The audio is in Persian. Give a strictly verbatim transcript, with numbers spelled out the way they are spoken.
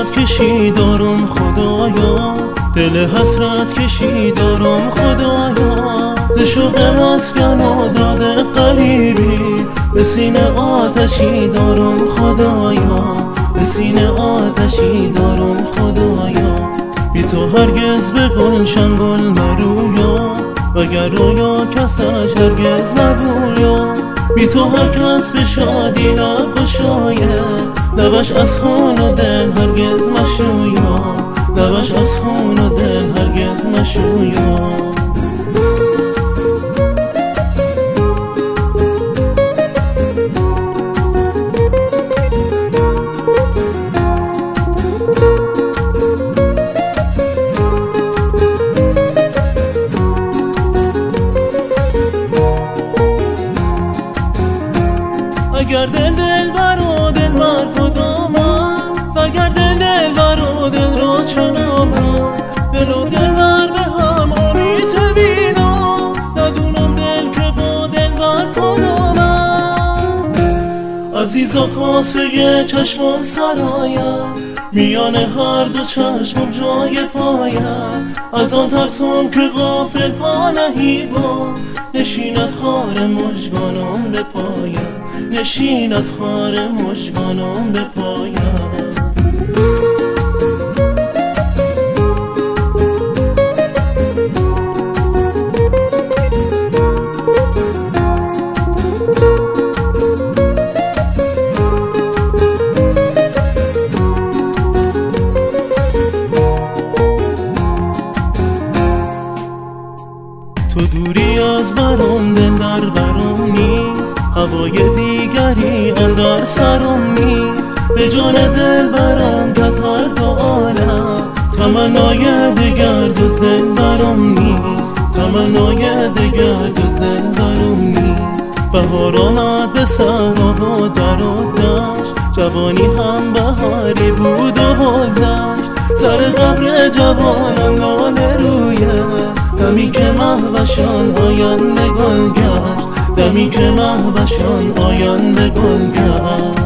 حسرت کشی دارم خدایا، دل حسرت کشی دارم خدایا. ز شوق مسکن و داد غریبی به سینه آتشی دارم خدایا، به سینه آتشی دارم خدایا. بی تو هرگز به گلشن گل نرویا، وگر رویا کسش هرگز نبویا. بی تو هر کس به شادی نگشاید، لبش از خون و دل هرگز نشویا، لبش از خون و دل هرگز نشویا. اگر دل دل بر و دل بر کدامم، وگر دل دل بر و دل را چنامم. دل و دل بر به هم آمیته بینم، ندونم دل که با دل بر کدامم. عزیزا کاسه چشمم سرایم، میان هر دو چشمم جای پایم. از آن ترسم که غافل پا نهی باز، نشیند خار مژگانم به پایم، نشیند خار مژگانم به پایم. تو دوری از برم، دل در برم نیست، هوای دیگری اندر سرم نیست. به جان دل برم که از هر دو عالم، تمنای دگر جز دل برم نیست، تمنای دگر جز دل برم نیست. بهار آمد به صحرا و در و دشت، جوانی هم بهاری بود و بگذشت. سر قبر جوانان لاله رویه، دمی که مهوشان آینده گل گشت، دمی که مهوشان آینده گل گشت.